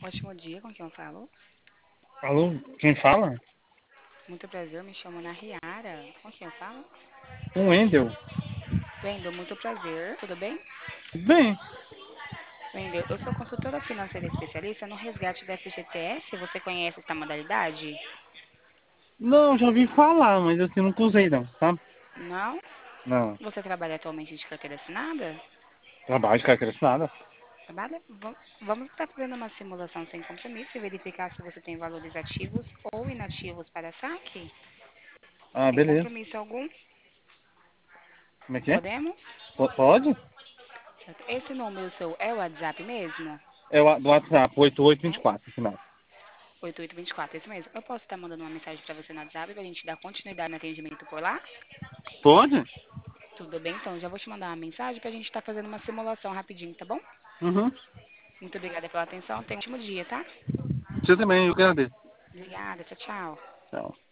Ótimo dia, com quem eu falo? Alô, quem fala? Muito prazer, me chamo Ana Riara. Com quem eu falo? O Wendel. Wendel, muito prazer, tudo bem? Bem, Wendel, eu sou consultora financeira especialista no resgate da FGTS. Você conhece essa modalidade? não, já ouvi falar, mas assim, nunca usei não, sabe? Não? Não, Você trabalha atualmente de carteira assinada? trabalho de carteira assinada. Trabalha? Vamos estar fazendo uma simulação sem compromisso e verificar se você tem valores ativos ou inativos para saque? Ah, Sem beleza. compromisso algum? Como é que é? Podemos? Pode? Certo. Esse número seu é o WhatsApp mesmo? É o do WhatsApp, É? 8824, final. 8824, esse mesmo. Eu posso estar mandando uma mensagem para você no WhatsApp para a gente dar continuidade no atendimento por lá? Pode? Tudo bem, então. Já vou te mandar uma mensagem para a gente estar fazendo uma simulação rapidinho, tá bom? Uhum. Muito obrigada pela atenção. Tenha um ótimo dia, tá? Você também, eu agradeço. Obrigada. Tchau, tchau. Tchau.